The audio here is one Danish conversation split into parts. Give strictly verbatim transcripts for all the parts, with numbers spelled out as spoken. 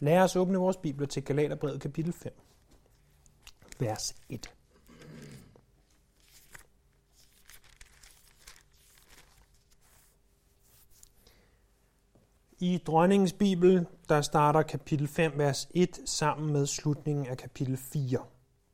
Lad os åbne vores bibler til Galaterbrevet kapitel fem, vers et. I Dronningens Bibel, der starter kapitel fem, vers et, sammen med slutningen af kapitel fire.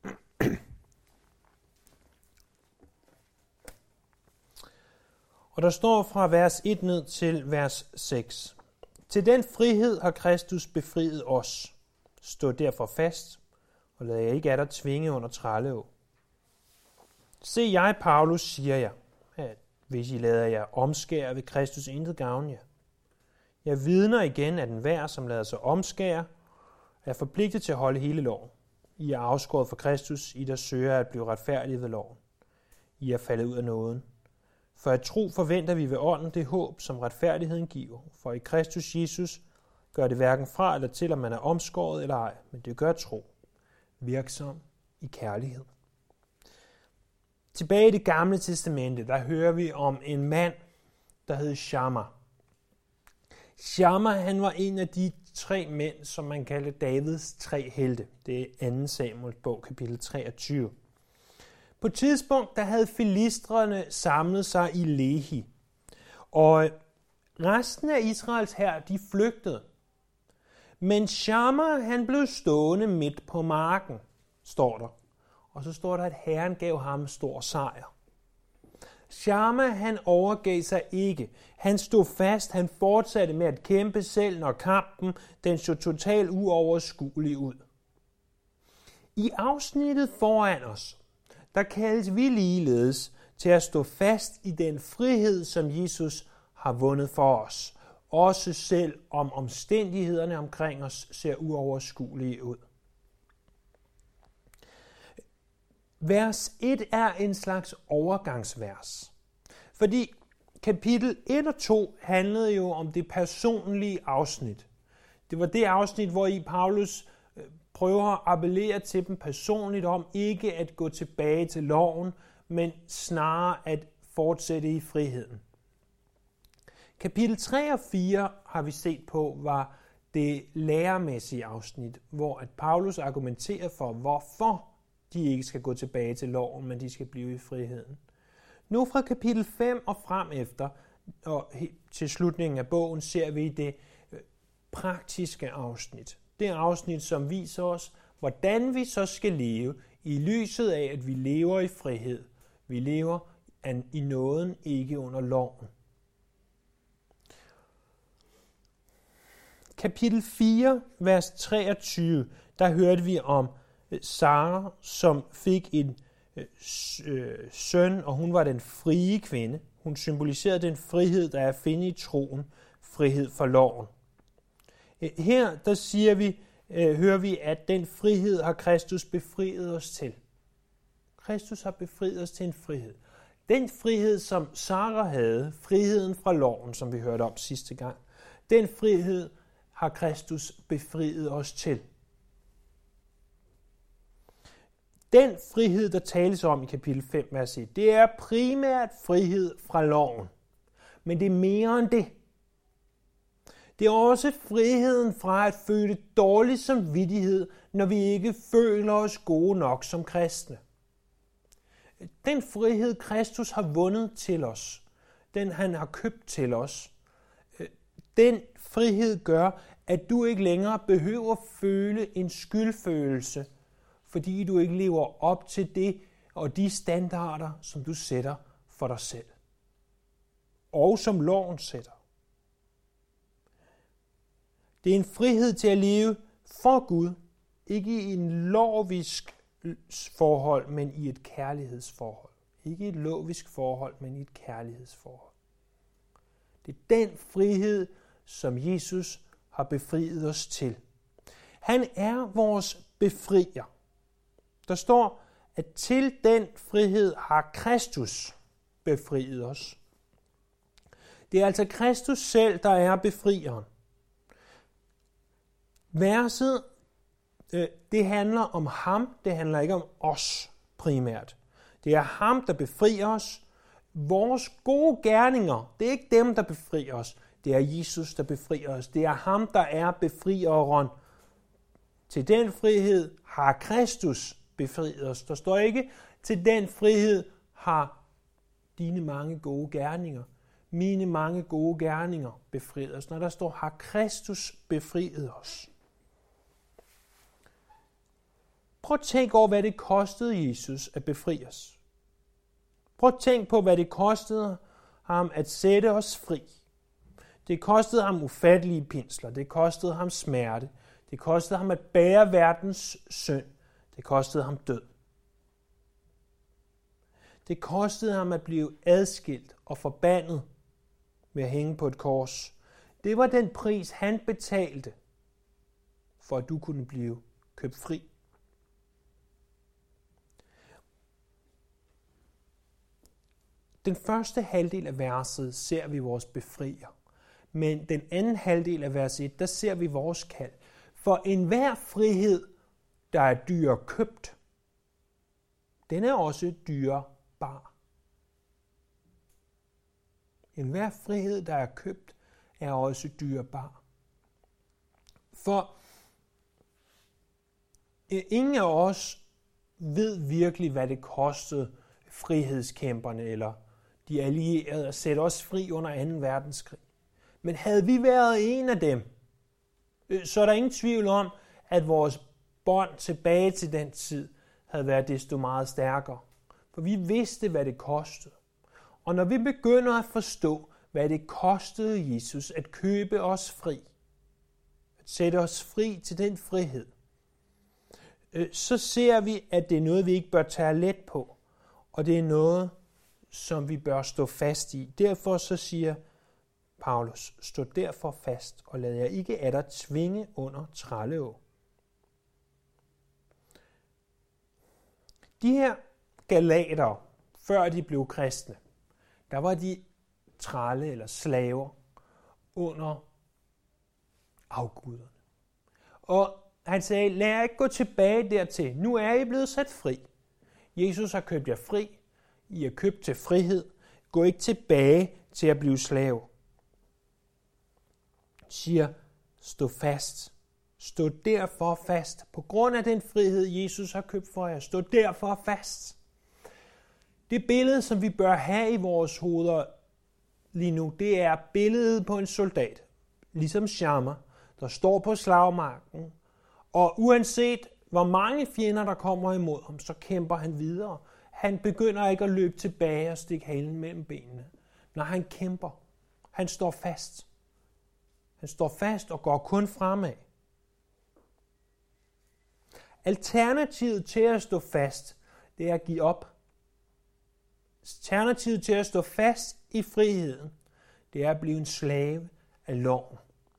Og der står fra vers et ned til vers seks. Til den frihed har Kristus befriet os. Stå derfor fast, og lad jer ikke af dig tvinge under trælleå. Se, jeg, Paulus, siger jer, at hvis I lader jer omskære, vil Kristus intet gavne jer. Jeg vidner igen, at enhver, som lader sig omskære, er forpligtet til at holde hele loven. I er afskåret fra Kristus, I der søger at blive retfærdige ved loven. I er faldet ud af nåden. For at tro forventer vi ved ånden det håb, som retfærdigheden giver. For i Kristus Jesus gør det hverken fra eller til, om man er omskåret eller ej, men det gør tro. Virksom i kærlighed. Tilbage i det gamle testamente, der hører vi om en mand, der hed Shamma. Shamma, han var en af de tre mænd, som man kalder Davids tre helte. Det er anden Samuels bog, kapitel treogtyve. På et tidspunkt, der havde filistrene samlet sig i Lehi, og resten af Israels hær, de flygtede. Men Shamma, han blev stående midt på marken, står der. Og så står der, at Herren gav ham stor sejr. Shamma, han overgav sig ikke. Han stod fast, han fortsatte med at kæmpe selv, når kampen den så totalt uoverskuelig ud. I afsnittet foran os, der kaldes vi ligeledes til at stå fast i den frihed, som Jesus har vundet for os, også selv om omstændighederne omkring os ser uoverskuelige ud. Vers et er en slags overgangsvers, fordi kapitel et og to handlede jo om det personlige afsnit. Det var det afsnit, hvor i Paulus prøver at appellere til dem personligt om ikke at gå tilbage til loven, men snarere at fortsætte i friheden. Kapitel tre og fire har vi set på var det læremæssige afsnit, hvor at Paulus argumenterer for, hvorfor de ikke skal gå tilbage til loven, men de skal blive i friheden. Nu fra kapitel fem og frem efter, og til slutningen af bogen, ser vi det praktiske afsnit. Det afsnit, som viser os, hvordan vi så skal leve i lyset af, at vi lever i frihed. Vi lever i nåden, ikke under loven. Kapitel fire, vers treogtyve, der hørte vi om Sara, som fik en øh, søn, og hun var den frie kvinde. Hun symboliserede den frihed, der er at finde i troen, frihed for loven. Her der siger vi, øh, hører vi, at den frihed har Kristus befriet os til. Kristus har befriet os til en frihed. Den frihed, som Sara havde, friheden fra loven, som vi hørte om sidste gang, den frihed har Kristus befriet os til. Den frihed, der tales om i kapitel fem, vers et, det er primært frihed fra loven. Men det er mere end det. Det er også friheden fra at føle dårlig samvittighed, når vi ikke føler os gode nok som kristne. Den frihed, Kristus har vundet til os, den han har købt til os, den frihed gør, at du ikke længere behøver føle en skyldfølelse, fordi du ikke lever op til det og de standarder, som du sætter for dig selv. Og som loven sætter. Det er en frihed til at leve for Gud, ikke i en lovisk forhold, men i et kærlighedsforhold. Ikke i et lovisk forhold, men i et kærlighedsforhold. Det er den frihed, som Jesus har befriet os til. Han er vores befrier. Der står, at til den frihed har Kristus befriet os. Det er altså Kristus selv, der er befrieren. Verset, det handler om ham, det handler ikke om os primært. Det er ham, der befrier os. Vores gode gerninger, det er ikke dem, der befrier os. Det er Jesus, der befrier os. Det er ham, der er befrieren. Til den frihed har Kristus befriet os. Der står ikke, til den frihed har dine mange gode gerninger, mine mange gode gerninger befriet os. Når der står, har Kristus befriet os. Prøv at tænke over, hvad det kostede Jesus at befri os. Prøv at tænke på, hvad det kostede ham at sætte os fri. Det kostede ham ufattelige pinsler. Det kostede ham smerte. Det kostede ham at bære verdens synd. Det kostede ham død. Det kostede ham at blive adskilt og forbandet ved at hænge på et kors. Det var den pris, han betalte, for at du kunne blive købt fri. Den første halvdel af verset ser vi vores befrier, men den anden halvdel af vers et, der ser vi vores kald. For enhver frihed, der er dyr købt, den er også dyrebar. Enhver frihed, der er købt, er også dyrebar. For ingen af os ved virkelig, hvad det kostede frihedskæmperne eller de allierede at sætte os fri under anden verdenskrig. Men havde vi været en af dem, så er der ingen tvivl om, at vores bånd tilbage til den tid havde været desto meget stærkere. For vi vidste, hvad det kostede. Og når vi begynder at forstå, hvad det kostede Jesus at købe os fri, at sætte os fri til den frihed, så ser vi, at det er noget, vi ikke bør tage let på. Og det er noget, som vi bør stå fast i. Derfor så siger Paulus, stå derfor fast, og lad jer ikke atter tvinge under trælleå. De her galatere, før de blev kristne, der var de trælle eller slaver under afguderne. Og han sagde, lad jer ikke gå tilbage dertil. Nu er I blevet sat fri. Jesus har købt jer fri. I er købt til frihed. Gå ikke tilbage til at blive slave. Siger, stå fast. Stå derfor fast. På grund af den frihed, Jesus har købt for jer. Stå derfor fast. Det billede, som vi bør have i vores hoveder lige nu, det er billedet på en soldat. Ligesom Shammah, der står på slagmarken. Og uanset hvor mange fjender, der kommer imod ham, så kæmper han videre. Han begynder ikke at løbe tilbage og stikke halen mellem benene. Når han kæmper, han står fast. Han står fast og går kun fremad. Alternativet til at stå fast, det er at give op. Alternativet til at stå fast i friheden, det er at blive en slave af loven.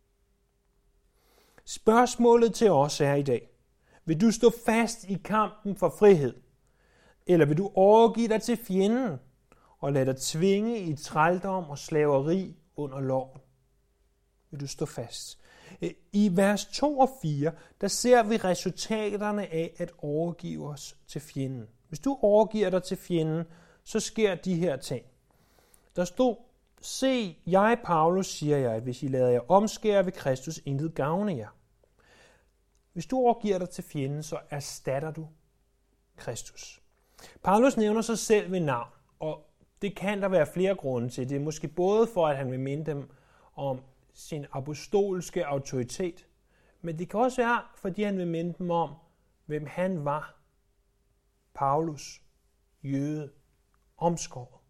Spørgsmålet til os er i dag, vil du stå fast i kampen for frihed? Eller vil du overgive dig til fjenden og lade dig tvinge i trældom og slaveri under loven? Vil du stå fast? I vers to og fire, der ser vi resultaterne af at overgive os til fjenden. Hvis du overgiver dig til fjenden, så sker de her ting. Der stod, se, jeg, Paulus, siger jeg, at hvis I lader jer omskære ved Kristus, intet gavne jer. Hvis du overgiver dig til fjenden, så erstatter du Kristus. Paulus nævner sig selv ved navn, og det kan der være flere grunde til. Det er måske både for, at han vil minde dem om sin apostolske autoritet, men det kan også være, fordi han vil minde dem om, hvem han var. Paulus, jøde, omskåret.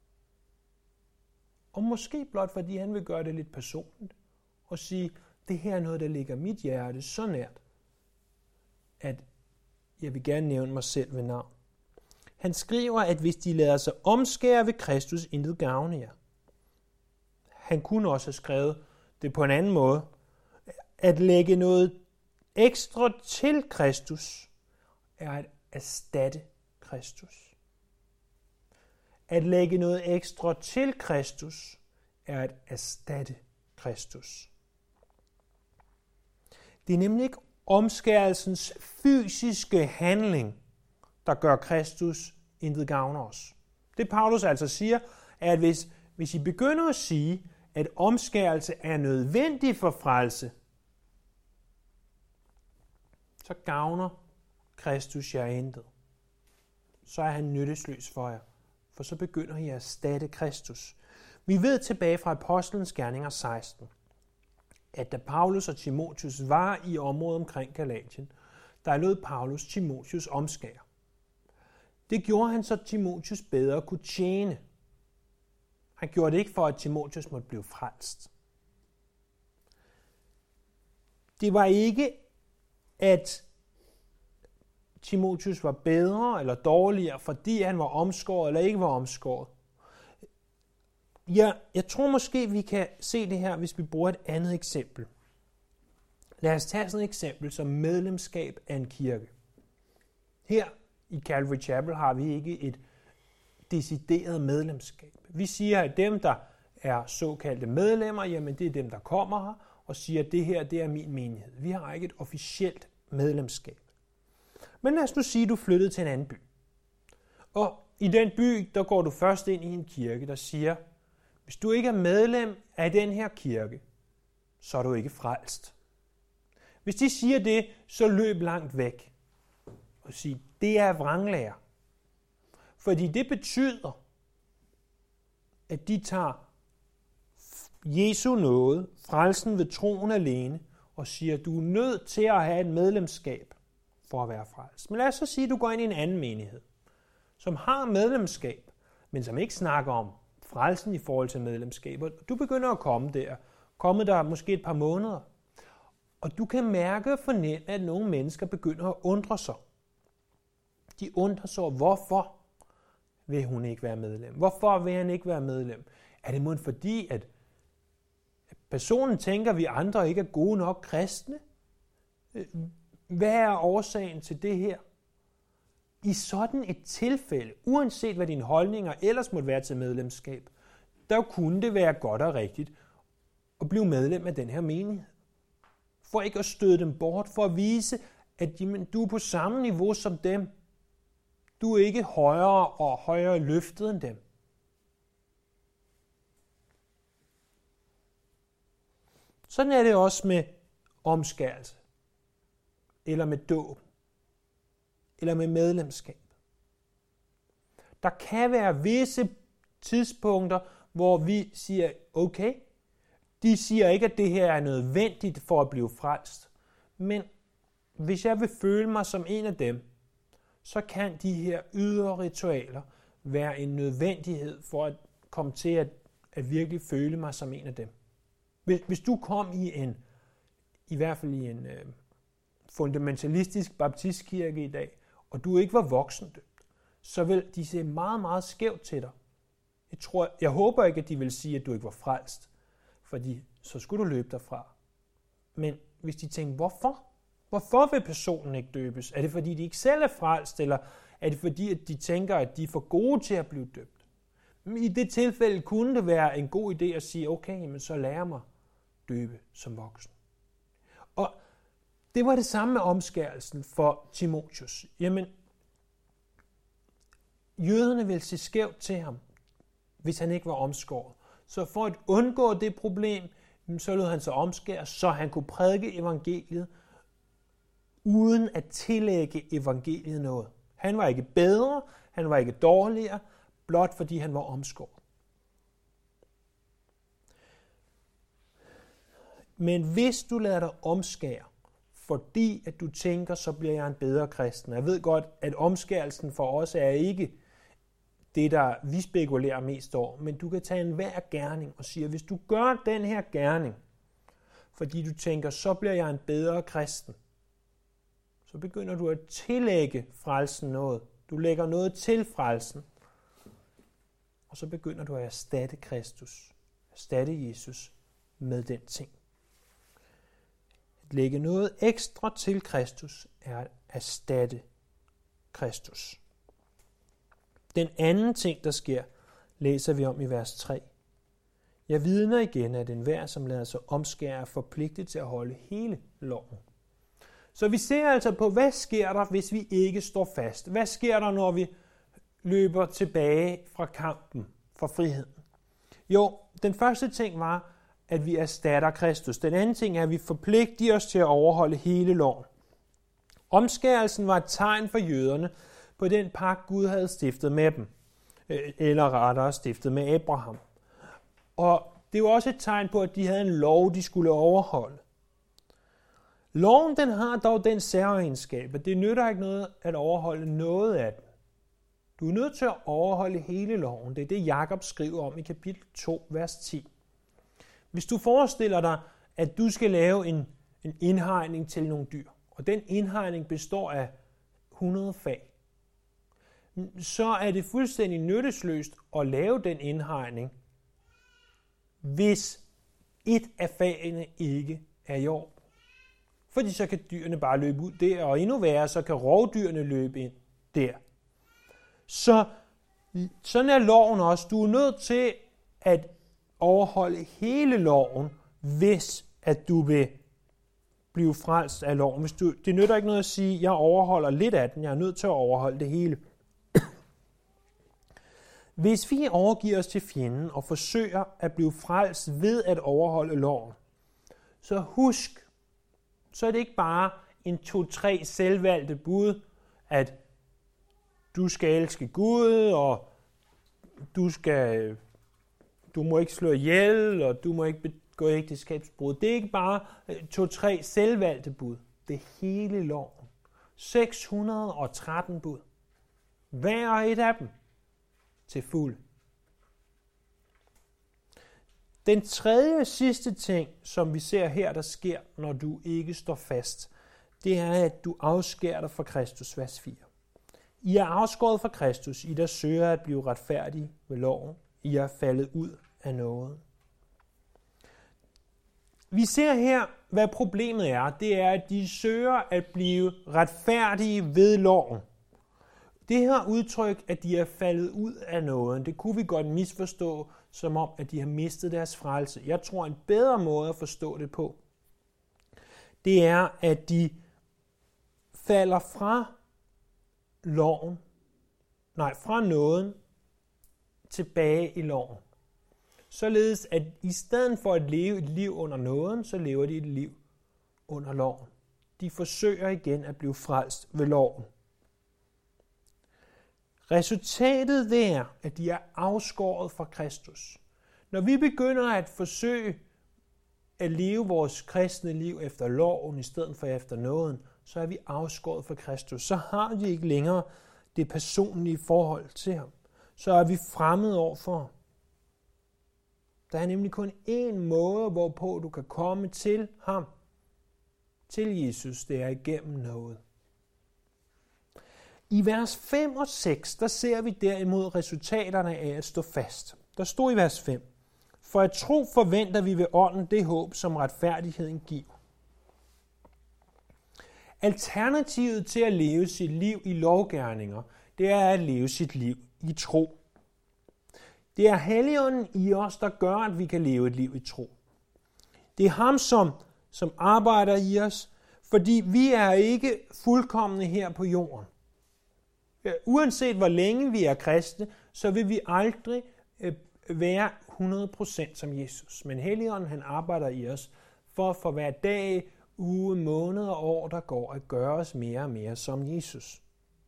Og måske blot fordi han vil gøre det lidt personligt og sige, det her er noget, der ligger mit hjerte så nært, at jeg vil gerne nævne mig selv ved navn. Han skriver, at hvis de lader sig omskære ved Kristus, intet gavne jer. Han kunne også have skrevet det på en anden måde. At lægge noget ekstra til Kristus er at erstatte Kristus. At lægge noget ekstra til Kristus er at erstatte Kristus. Det er nemlig ikke omskærelsens fysiske handling, der gør Kristus intet gavner os. Det Paulus altså siger, er, at hvis, hvis I begynder at sige, at omskærelse er nødvendig for frelse, så gavner Kristus jer intet. Så er han nyttesløs for jer, for så begynder I at erstatte Kristus. Vi ved tilbage fra Apostlenes Gerninger seksten, at da Paulus og Timotheus var i området omkring Galatien, der lod Paulus Timotheus omskære. Det gjorde han, så Timotheus bedre kunne tjene. Han gjorde det ikke for, at Timotheus måtte blive frelst. Det var ikke, at Timotheus var bedre eller dårligere, fordi han var omskåret eller ikke var omskåret. Ja, jeg tror måske, vi kan se det her, hvis vi bruger et andet eksempel. Lad os tage sådan et eksempel som medlemskab af en kirke. Her i Calvary Chapel har vi ikke et decideret medlemskab. Vi siger, at dem, der er såkaldte medlemmer, jamen det er dem, der kommer her og siger, at det her det er min menighed. Vi har ikke et officielt medlemskab. Men lad os nu sige, at du flyttede til en anden by. Og i den by, der går du først ind i en kirke, der siger, hvis du ikke er medlem af den her kirke, så er du ikke frelst. Hvis de siger det, så løb langt væk og sig, det er vranglære. Fordi det betyder, at de tager Jesu nåde, frelsen ved troen alene, og siger, at du er nødt til at have et medlemskab for at være frelst. Men lad os så sige, at du går ind i en anden menighed, som har medlemskab, men som ikke snakker om frelsen i forhold til medlemskaber. Du begynder at komme der, kommet der måske et par måneder, og du kan mærke og fornemme, at nogle mennesker begynder at undre sig. De undrer sig over, hvorfor vil hun ikke være medlem? Hvorfor vil han ikke være medlem? Er det måske fordi, at personen tænker, at vi andre ikke er gode nok kristne? Hvad er årsagen til det her? I sådan et tilfælde, uanset hvad dine holdninger ellers måtte være til medlemskab, der kunne det være godt og rigtigt at blive medlem af den her menighed. For ikke at støde dem bort, for at vise, at jamen, du er på samme niveau som dem. Du er ikke højere og højere løftet end dem. Sådan er det også med omskærelse, eller med dåb, eller med medlemskab. Der kan være visse tidspunkter, hvor vi siger, okay, de siger ikke, at det her er nødvendigt for at blive frelst. Men hvis jeg vil føle mig som en af dem, så kan de her ydre ritualer være en nødvendighed for at komme til at, at virkelig føle mig som en af dem. Hvis, hvis du kom i en, i hvert fald i en øh, fundamentalistisk baptistkirke i dag, og du ikke var voksendøbt, så vil de se meget, meget skævt til dig. Jeg, tror, jeg håber ikke, at de vil sige, at du ikke var frelst, fordi så skulle du løbe derfra. Men hvis de tænker, hvorfor? Hvorfor vil personen ikke døbes? Er det fordi, de ikke selv er frelst, eller er det fordi, at de tænker, at de er for gode til at blive døbt? Men i det tilfælde kunne det være en god idé at sige, okay, men så lærer mig døbe som voksen. Og det var det samme med omskærelsen for Timotheus. Jamen, jøderne ville se skævt til ham, hvis han ikke var omskåret. Så for at undgå det problem, så lod han sig omskære, så han kunne prædike evangeliet, uden at tillægge evangeliet noget. Han var ikke bedre, han var ikke dårligere, blot fordi han var omskåret. Men hvis du lader dig omskære, fordi at du tænker, så bliver jeg en bedre kristen. Jeg ved godt, at omskærelsen for os er ikke det, der vi spekulerer mest over, men du kan tage en hver gerning og sige, at hvis du gør den her gerning, fordi du tænker, så bliver jeg en bedre kristen, så begynder du at tillægge frelsen noget. Du lægger noget til frelsen, og så begynder du at erstatte Kristus, erstatte Jesus med den ting. At lægge noget ekstra til Kristus er at erstatte Kristus. Den anden ting, der sker, læser vi om i vers tre. Jeg vidner igen, at enhver, som lader sig omskære, er forpligtet til at holde hele loven. Så vi ser altså på, hvad sker der, hvis vi ikke står fast? Hvad sker der, når vi løber tilbage fra kampen for friheden? Jo, den første ting var, at vi erstatter Kristus. Den anden ting er, at vi forpligter os til at overholde hele loven. Omskærelsen var et tegn for jøderne på den pagt, Gud havde stiftet med dem, eller rettere stiftet med Abraham. Og det var også et tegn på, at de havde en lov, de skulle overholde. Loven den har dog den særegenskab, at det nytter ikke noget at overholde noget af den. Du er nødt til at overholde hele loven. Det er det, Jakob skriver om i kapitel to, vers ti. Hvis du forestiller dig, at du skal lave en, en indhegning til nogle dyr, og den indhegning består af hundrede fag, så er det fuldstændig nyttesløst at lave den indhegning, hvis et af fagene ikke er i orden. Fordi så kan dyrene bare løbe ud der, og endnu værre, så kan rovdyrene løbe ind der. Så sådan er loven også. Du er nødt til at overholde hele loven, hvis at du vil blive frelst af loven. Hvis du, det nytter ikke noget at sige, at jeg overholder lidt af den, jeg er nødt til at overholde det hele. Hvis vi overgiver os til fjenden og forsøger at blive frelst ved at overholde loven, så husk, så er det ikke bare en to-tre selvvalgte bud, at du skal elske Gud, og du skal, du må ikke slå ihjel, og du må ikke begå ægteskabsbrud. Det er ikke bare to-tre selvvalgte bud. Det er hele loven. seks hundrede og tretten bud. Hver et af dem til fuld. Den tredje sidste ting, som vi ser her, der sker, når du ikke står fast, det er, at du afskærer dig fra Kristus, vers fire. I er afskåret fra Kristus, I der søger at blive retfærdige ved loven. I er faldet ud af noget. Vi ser her, hvad problemet er. Det er, at de søger at blive retfærdige ved loven. Det her udtryk, at de er faldet ud af noget, det kunne vi godt misforstå som om, at de har mistet deres frelse. Jeg tror, en bedre måde at forstå det på, det er, at de falder fra loven, nej, fra nåden tilbage i loven. Således, at i stedet for at leve et liv under nåden, så lever de et liv under loven. De forsøger igen at blive frelst ved loven. Resultatet det er, at de er afskåret fra Kristus. Når vi begynder at forsøge at leve vores kristne liv efter loven i stedet for efter nåden, så er vi afskåret fra Kristus. Så har vi ikke længere det personlige forhold til ham. Så er vi fremmede over for ham. Der er nemlig kun én måde, hvorpå du kan komme til ham, til Jesus, det er igennem noget. I vers fem og seks, der ser vi derimod resultaterne af at stå fast. Der stod i vers fem, for at tro forventer vi ved ånden det håb, som retfærdigheden giver. Alternativet til at leve sit liv i lovgerninger, det er at leve sit liv i tro. Det er Helligånden i os, der gør, at vi kan leve et liv i tro. Det er ham, som, som arbejder i os, fordi vi er ikke fuldkomne her på jorden. Uanset hvor længe vi er kristne, så vil vi aldrig være hundrede procent som Jesus. Men Helligånden, han arbejder i os for for hver dag, uge, måned og år, der går, at gøre os mere og mere som Jesus.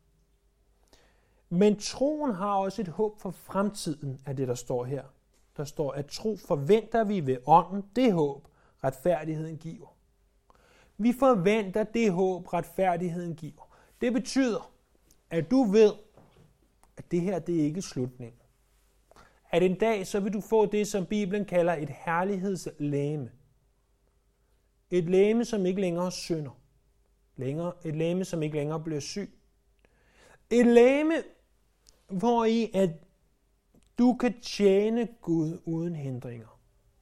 Men troen har også et håb for fremtiden af det, der står her. Der står, at tro forventer vi ved ånden det håb, retfærdigheden giver. Vi forventer det håb, retfærdigheden giver. Det betyder, at du ved, at det her det er ikke slutningen. At en dag så vil du få det, som Bibelen kalder et herlighedslegeme. Et legeme, som ikke længere synder. Længere, et legeme, som ikke længere bliver syg. Et legeme, hvor i at du kan tjene Gud uden hindringer.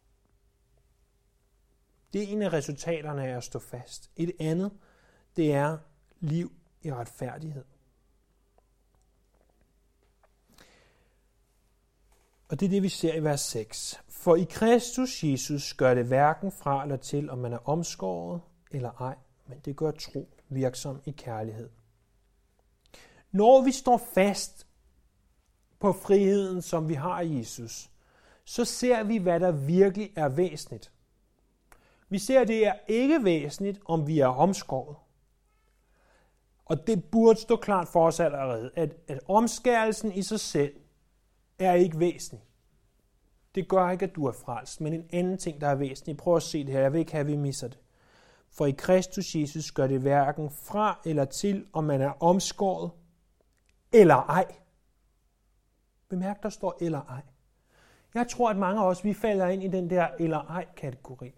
Det er en af resultaterne af at stå fast. Et andet, det er liv i retfærdighed. Og det er det, vi ser i vers seks. For i Kristus Jesus gør det hverken fra eller til, om man er omskåret eller ej, men det gør tro virksom i kærlighed. Når vi står fast på friheden, som vi har i Jesus, så ser vi, hvad der virkelig er væsentligt. Vi ser, at det er ikke væsentligt, om vi er omskåret. Og det burde stå klart for os allerede, at, at omskærelsen i sig selv er ikke væsentlig. Det gør ikke, at du er frelst, men en anden ting, der er væsentlig. Prøv at se det her. Jeg vil ikke have, at vi misser det. For i Kristus Jesus gør det hverken fra eller til, om man er omskåret eller ej. Bemærk, der står eller ej. Jeg tror, at mange af os, vi falder ind i den der eller ej-kategori.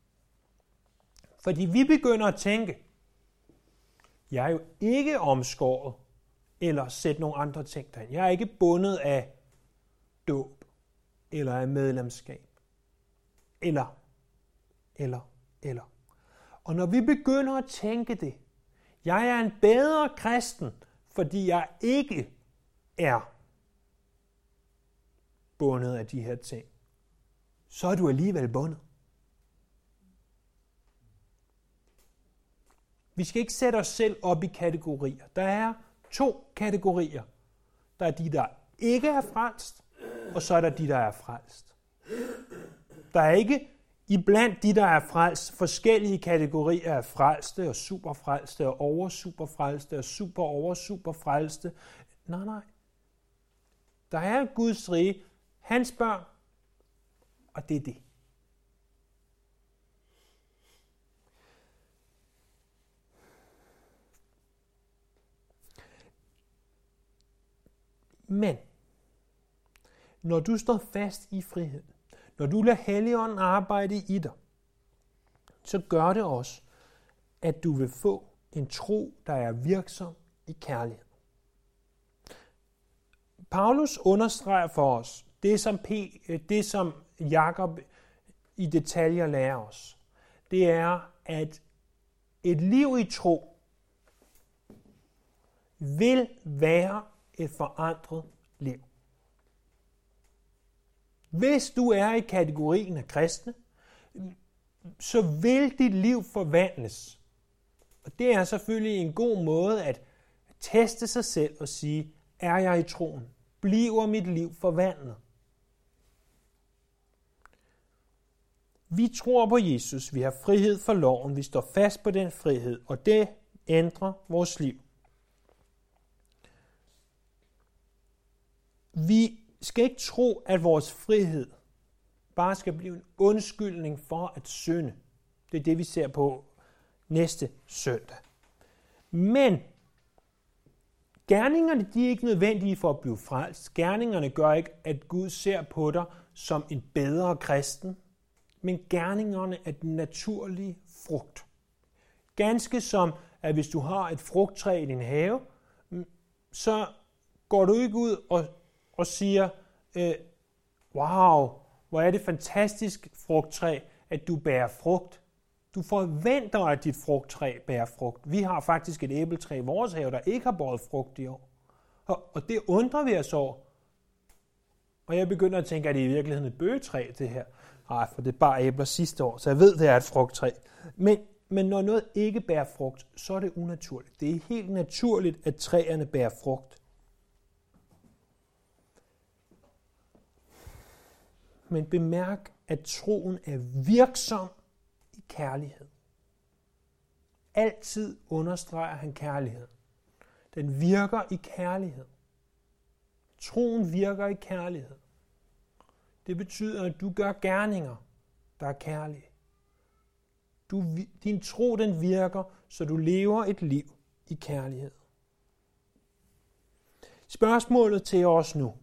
Fordi vi begynder at tænke, jeg er jo ikke omskåret eller sætte nogle andre ting derind. Jeg er ikke bundet af dåb eller af medlemskab. Eller, eller, eller. Og når vi begynder at tænke det, jeg er en bedre kristen, fordi jeg ikke er bundet af de her ting, så er du alligevel bundet. Vi skal ikke sætte os selv op i kategorier. Der er to kategorier. Der er de, der ikke er frelst, og så er der de, der er frelst. Der er ikke iblandt de, der er frelst, forskellige kategorier af frelste og superfrelste og oversuperfrelste og super over superfrelste. Nej, nej. Der er Guds rige, hans børn, og det er det. Men når du står fast i frihed, når du lader Helligånden arbejde i dig, så gør det også, at du vil få en tro, der er virksom i kærlighed. Paulus understreger for os, det som, P, det som Jakob i detaljer lærer os, det er, at et liv i tro vil være et forandret liv. Hvis du er i kategorien af kristne, så vil dit liv forvandles. Og det er selvfølgelig en god måde at teste sig selv og sige, er jeg i troen? Bliver mit liv forvandlet? Vi tror på Jesus, vi har frihed for loven, vi står fast på den frihed, og det ændrer vores liv. Vi skal ikke tro, at vores frihed bare skal blive en undskyldning for at synde. Det er det, vi ser på næste søndag. Men gerningerne, de er ikke nødvendige for at blive frelst. Gerningerne gør ikke, at Gud ser på dig som en bedre kristen, men gerningerne er den naturlige frugt. Ganske som, at hvis du har et frugttræ i din have, så går du ikke ud og, og siger, øh, wow, hvor er det fantastisk frugttræ, at du bærer frugt. Du forventer, at dit frugttræ bærer frugt. Vi har faktisk et æbletræ i vores have, der ikke har båret frugt i år. Og, og det undrer vi os over. Og jeg begynder at tænke, at det er i virkeligheden et bøgetræ, det her. Nej, for det bar æbler sidste år, så jeg ved, det er et frugttræ. Men, men når noget ikke bærer frugt, så er det unaturligt. Det er helt naturligt, at træerne bærer frugt. Men bemærk, at troen er virksom i kærlighed. Altid understreger han kærlighed. Den virker i kærlighed. Troen virker i kærlighed. Det betyder, at du gør gerninger, der er kærlige. Du, din tro, den virker, så du lever et liv i kærlighed. Spørgsmålet til os nu.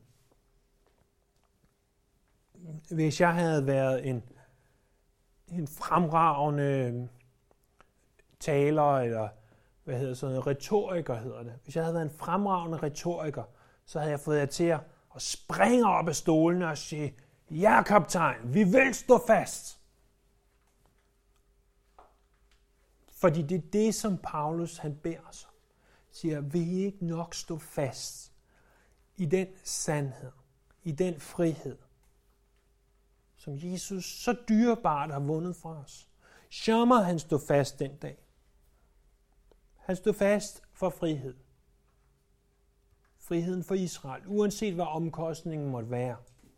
Hvis jeg havde været en, en fremragende taler, eller hvad hedder sådan, retoriker hedder det. Hvis jeg havde været en fremragende retoriker, så havde jeg fået jer til at springe op af stolene og sige, ja, kaptajn, vi vil stå fast. Fordi det er det, som Paulus han beder os om. Siger, vil I ikke nok stå fast i den sandhed, i den frihed, som Jesus så dyrebart har vundet fra os. Shammah, han stod fast den dag. Han stod fast for frihed. Friheden for Israel, uanset hvad omkostningen måtte være.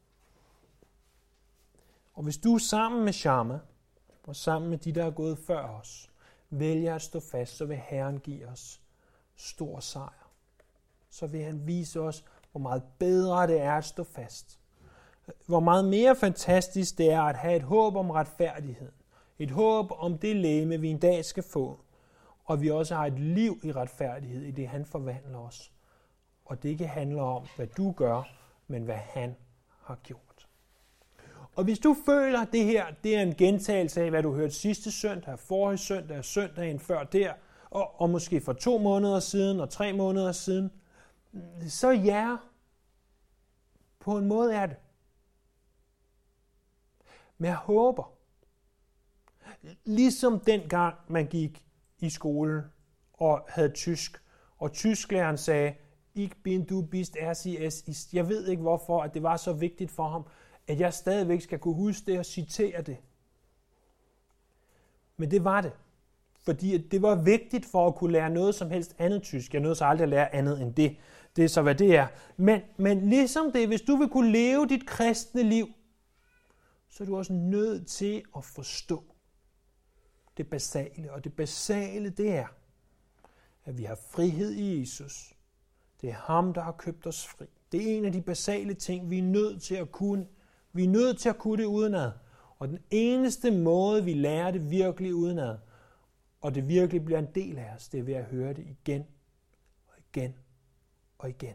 Og hvis du sammen med Shammah, og sammen med de, der er gået før os, vælger at stå fast, så vil Herren give os stor sejr. Så vil han vise os, hvor meget bedre det er at stå fast. Hvor meget mere fantastisk det er at have et håb om retfærdighed. Et håb om det legeme, vi en dag skal få. Og vi også har et liv i retfærdighed, i det han forvandler os. Og det ikke handler om, hvad du gør, men hvad han har gjort. Og hvis du føler, at det her det er en gentagelse af, hvad du hørte sidste søndag, forrige søndag, søndagen før der, og, og måske for to måneder siden og tre måneder siden, så ja, på en måde er det. Men jeg håber, ligesom dengang man gik i skole og havde tysk, og tysklæreren sagde, Ich bin, du bist, er, sie, es ist. Jeg ved ikke hvorfor, at det var så vigtigt for ham, at jeg stadigvæk skal kunne huske det og citere det. Men det var det. Fordi det var vigtigt for at kunne lære noget som helst andet tysk. Jeg nåede så aldrig at lære andet end det. Det er så, hvad det er. Men, men ligesom det, hvis du vil kunne leve dit kristne liv, så er du også nødt til at forstå det basale. Og det basale, det er, at vi har frihed i Jesus. Det er ham, der har købt os fri. Det er en af de basale ting, vi er nødt til at kunne. Vi er nødt til at kunne det udenad. Og den eneste måde, vi lærer det virkelig udenad, og det virkelig bliver en del af os, det er ved at høre det igen og igen og igen.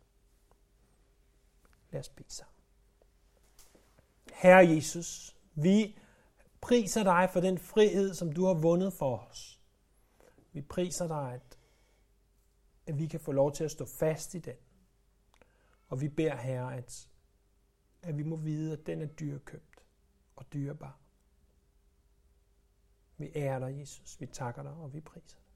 Lad os bede sammen. Herre Jesus, vi priser dig for den frihed, som du har vundet for os. Vi priser dig, at, at vi kan få lov til at stå fast i den. Og vi beder, Herre, at, at vi må vide, at den er dyrekøbt og dyrebar. Vi ærer dig, Jesus. Vi takker dig, og vi priser dig.